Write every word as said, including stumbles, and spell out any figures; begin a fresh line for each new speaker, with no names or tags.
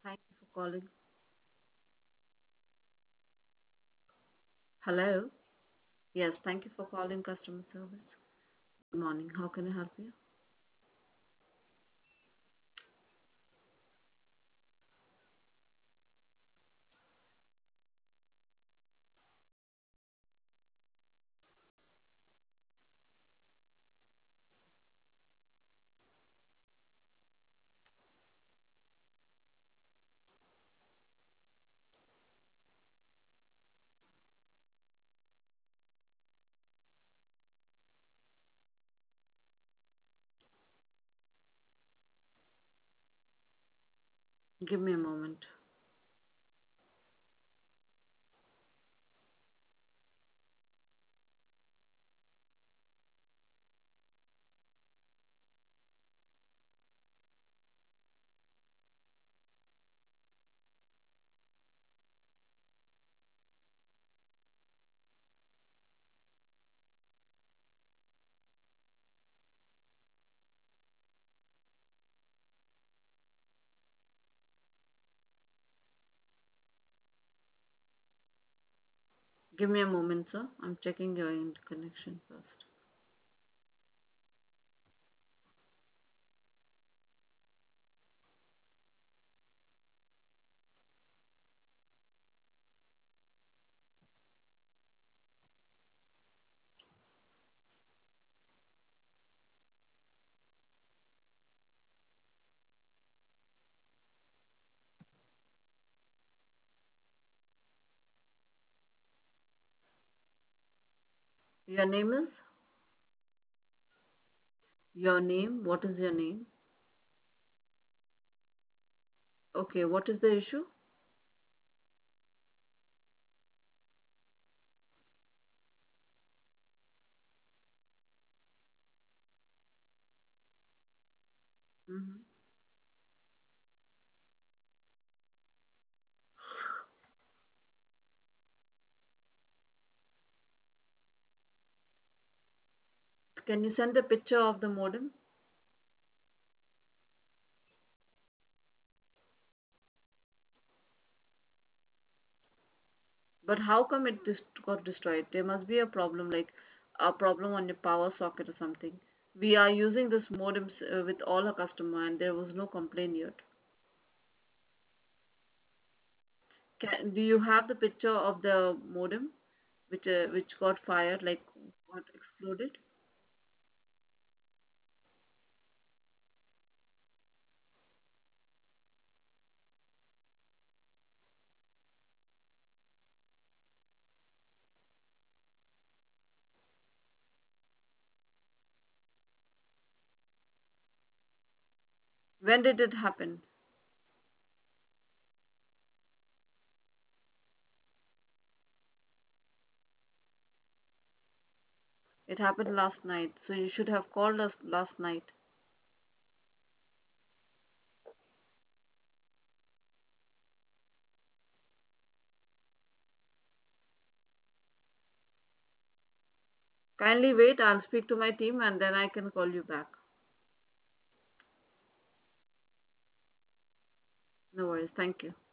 Thank you for calling. Hello. Yes, thank you for calling customer service. Good morning. How can I help you? Give me a moment. Give me a moment, sir. I'm checking your in- connection first. Your name is? Your name? What is your name? Okay, what is the issue? hmm Can you send a picture of the modem? But how come it dis- got destroyed? There must be a problem, like a problem on your power socket or something. We are using this modems uh, with all our customer, and there was no complaint yet. Can, do you have the picture of the modem which uh, which got fired, like got exploded? When did it happen? It happened last night, so you should have called us last night. Kindly wait, I'll speak to my team and then I can call you back. No worries, thank you.